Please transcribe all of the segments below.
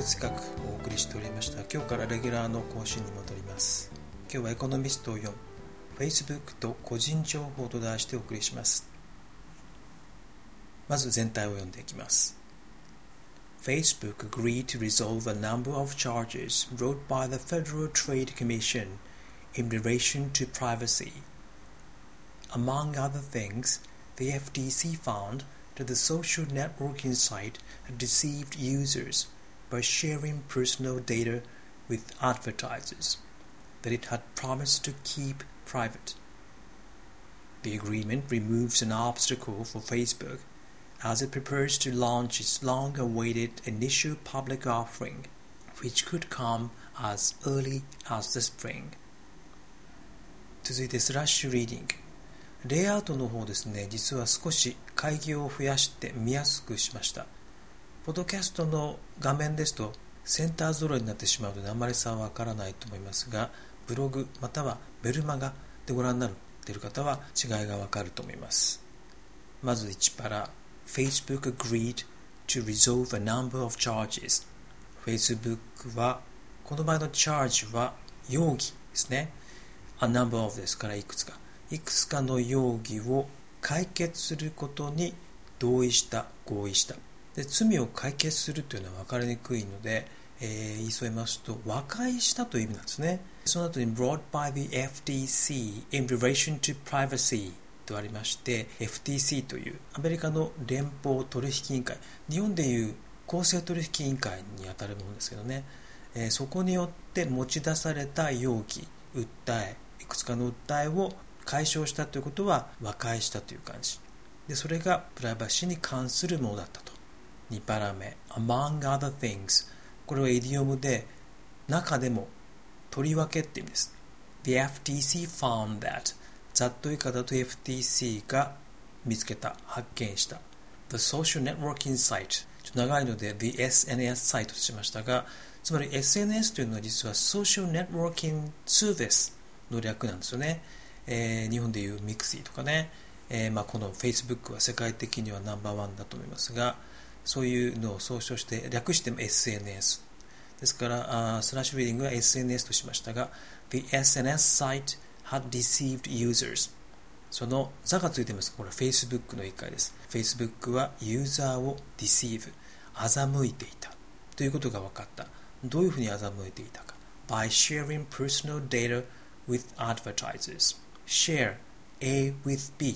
物学をお送りしておりました。今日からレギュラーの更新に戻ります。今日はエコノミストを読む Facebook と個人情報と題してお送りします。まず全体を読んでいきます。Facebook agreed to resolve a number of charges brought by the Federal Trade Commission in relation to privacy. Among other things, the FTC found that the social networking site had deceived users by sharing personal data with advertisers that it had promised to keep private. The agreement removes an obstacle for Facebook as it prepares to launch its long-awaited initial public offering, which could come as early as the spring. 続いてスラッシュリーディング。レイアウトの方ですね、実は少し会議を増やして見やすくしました。ポッドキャストの画面ですとセンター揃いになってしまうのであまり差はわからないと思いますが、ブログまたはメルマガでご覧になっている方は違いがわかると思います。まず1パラ Facebook agreed to resolve a number of charges。 Facebook はこの場合の charge は容疑ですね。a number of ですからいくつかの容疑を解決することに合意した。で、罪を解決するというのは分かりにくいので、言い添えますと和解したという意味なんですね。その後に brought by the FTC in relation to privacy とありまして、 FTC というアメリカの連邦取引委員会、日本でいう公正取引委員会にあたるものですけどね、そこによって持ち出された容疑、訴え、いくつかの訴えを解消したということは和解したという感じで、それがプライバシーに関するものだったと。2パラ目 among other things、 これはイディオムで中でも、とりわけって意味です。 The FTC found that、 ざっと以下だと FTC が見つけた、発見した。 The social networking site、 ちょっと長いので The SNS サイトとしましたが、つまり SNS というのは実は Social Networking Service の略なんですよね。日本でいうミクシーとかね、この Facebook は世界的にはナンバーワンだと思いますが、そういうのを総称して略しても SNS ですから、スラッシュリーディングは SNS としましたが、 The SNS site had deceived users、 その座がついています。これは Facebook の言い換えです。 Facebook はユーザーを deceive、 欺いていたということが分かった。どういうふうに欺いていたか。 By sharing personal data with advertisers。 share A with B、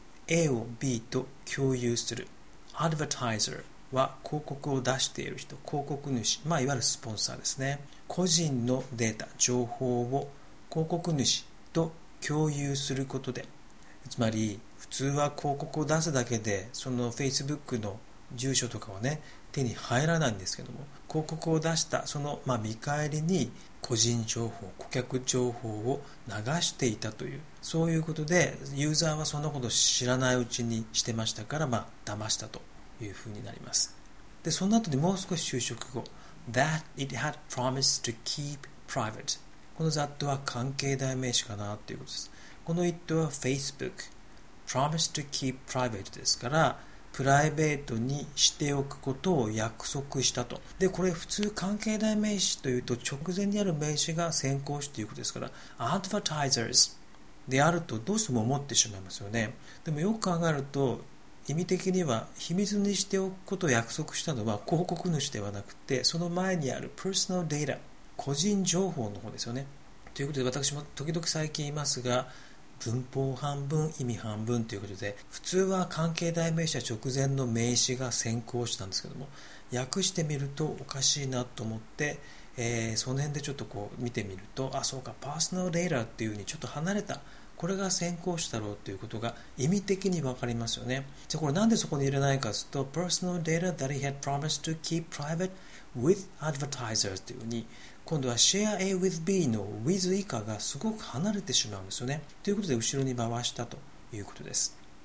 A を B と共有する。 advertiser は広告を出している人、広告主、いわゆるスポンサーですね。個人のデータ、情報を広告主と共有することで、つまり普通は広告を出すだけでその Facebook の住所とかはね手に入らないんですけども、広告を出したその見返りに個人情報、顧客情報を流していたという、そういうことでユーザーはそんなこと知らないうちにしてましたから、騙したというふうになります。で、その後にもう少し修飾語 that it had promised to keep private、 この that は関係代名詞かなということです。この it は Facebook promised to keep private ですから、プライベートにしておくことを約束したと。で、これ普通関係代名詞というと直前にある名詞が先行しということですから、 advertisers であるとどうしても思ってしまいますよね。でもよく考えると意味的には秘密にしておくことを約束したのは広告主ではなくて、その前にある personal data、 個人情報の方ですよね。ということで、私も時々最近言いますが、文法半分意味半分ということで、普通は関係代名詞は直前の名詞が先行したんですけども、訳してみるとおかしいなと思って、その辺でちょっと見てみると、そうか、パーソナルデータっていう風にちょっと離れた、これが先行したろうということが意味的に分かりますよね。じゃあこれなんでそこに入れないかというと、 personal data that he had promised to keep private with advertisers というふうに、今度は share A with B の with 以下がすごく離れてしまうんですよね。ということで後ろに回したということです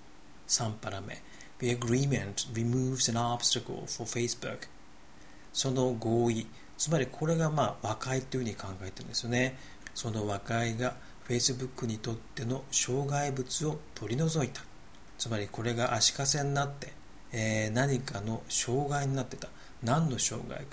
。3パラ目 The agreement removes an obstacle for Facebook。 その合意、つまりこれが和解というふうに考えてるんですよね。その和解が Facebook にとっての障害物を取り除いた。つまりこれが足かせになって、何かの障害になってた。何の障害か。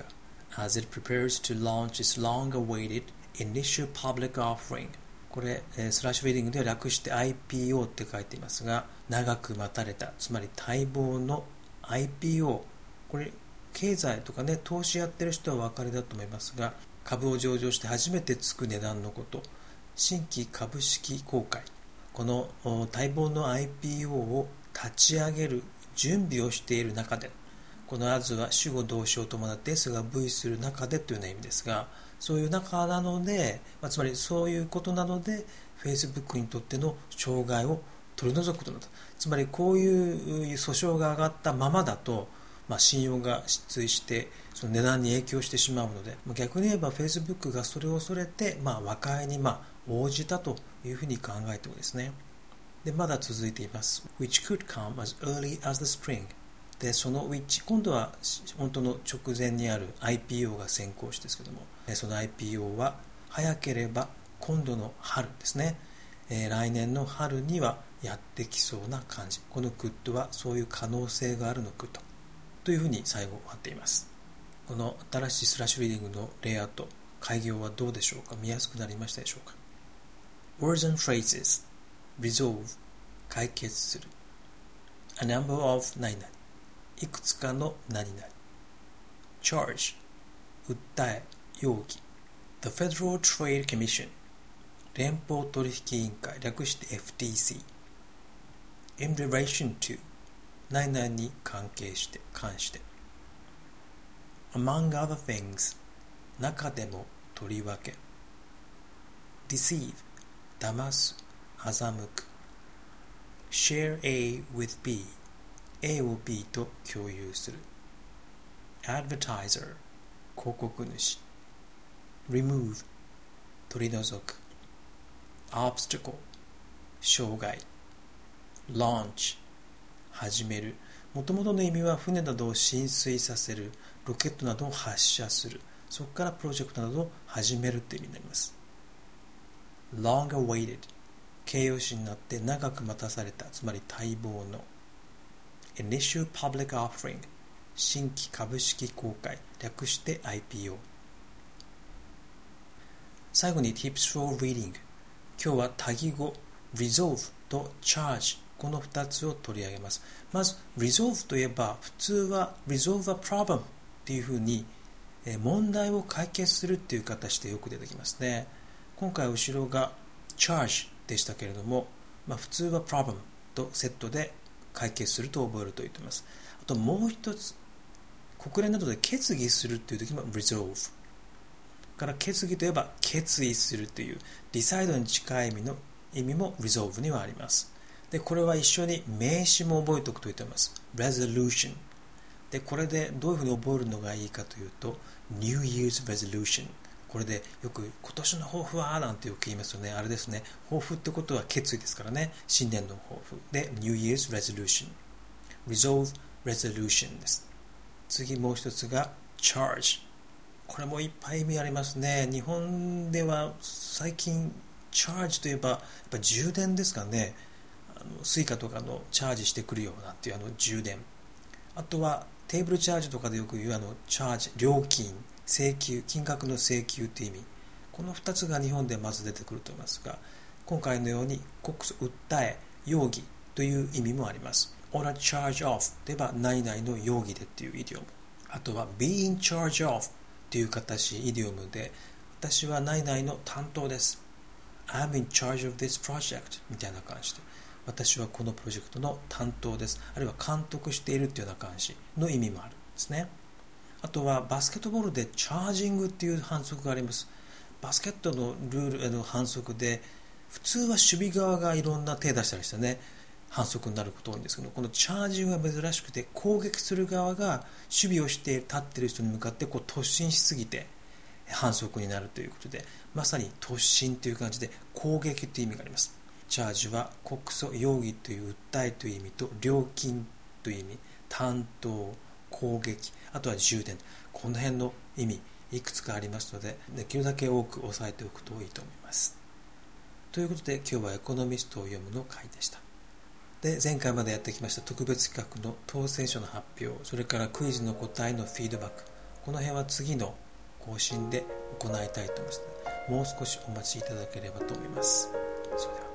as it prepares to launch its long-awaited initial public offering。これ、スラッシュフィーディングでは略して IPO って書いていますが、長く待たれた、つまり待望の IPO。これ、経済とかね、投資やってる人はお分かりだと思いますが、株を上場して初めてつく値段のこと、新規株式公開。この待望の IPO を立ち上げる準備をしている中で、この as は主語動詞を伴って s が V する中でというような意味ですが、そういう中なので、つまりそういうことなので Facebook にとっての障害を取り除くことになった。つまりこういう訴訟が上がったままだと、信用が失墜してその値段に影響してしまうので、逆に言えば Facebook がそれを恐れて、和解に応じたというふうに考えてもですね。でまだ続いています。which could come as early as the spring。でその which 今度は本当の直前にある IPO が先行してですけども、その IPO は早ければ今度の春ですね、来年の春にはやってきそうな感じ。この could はそういう可能性があるの could というふうに最後終わっています。この新しいスラッシュリーディングのレイアウト、改行はどうでしょうか。見やすくなりましたでしょうか。Words and phrases resolve 解決する A number of 何々いくつかの何々 Charge 訴え容疑 The Federal Trade Commission 連邦取引委員会略して FTC In relation to 何々に関してAmong other things 中でもとりわけ Deceive 騙す欺く Share A with B A を B と共有する Advertiser 広告主 Remove 取り除く Obstacle 障害 Launch 始める。もともとの意味は船などを浸水させる、ロケットなどを発射する、そこからプロジェクトなどを始めるという意味になります。Long awaited 形容詞になって長く待たされた、つまり待望の Initial Public Offering 新規株式公開略して IPO。 最後に Tips for Reading。 今日は多義語 Resolve と Charge、 この2つを取り上げます。まず Resolve といえば普通は Resolve a problem っていうふうに問題を解決するっていう形でよく出てきますね。今回後ろが Charge でしたけれども、普通は Problem とセットで解決すると覚えると言っています。あともう一つ、国連などで決議するという時も Resolve から決議といえば決意するという Decide に近い意味も Resolve にはあります。でこれは一緒に名詞も覚えておくと言っています。 Resolution でこれでどういうふうに覚えるのがいいかというと New Year's Resolution。これでよく今年の抱負はなんてよく言いますよね。あれですね、抱負ってことは決意ですからね。新年の抱負で New Year's Resolution Resolve Resolution です。次もう一つが Charge。 これもいっぱい意味ありますね。日本では最近チャージといえばやっぱ充電ですかね。スイカとかのチャージしてくるようなっていう充電。あとはテーブルチャージとかでよく言うチャージ、料金、請求、金額の請求という意味。この2つが日本でまず出てくると思いますが、今回のように告訴、訴え、容疑という意味もあります。on a charge of といえば何々の容疑でっていうイディオム。あとは be in charge of という形、イディオムで私は何々の担当です。I'm in charge of this project みたいな感じで、私はこのプロジェクトの担当です、あるいは監督しているというような感じの意味もあるんですね。あとはバスケットボールでチャージングっていう反則があります。バスケットのルールの反則で普通は守備側がいろんな手出したりしてね、反則になること多いんですけど、このチャージングが珍しくて攻撃する側が守備をして立っている人に向かって突進しすぎて反則になるということで、まさに突進という感じで攻撃という意味があります。チャージは告訴、容疑という訴えという意味と料金という意味、担当、攻撃、あとは充電、この辺の意味いくつかありますので、できるだけ多く押さえておくといいと思います。ということで今日はエコノミストを読むの回でした。で前回までやってきました特別企画の当選者の発表、それからクイズの答えのフィードバック、 この辺は次の更新で行いたいと思いますので、もう少しお待ちいただければと思います。それでは。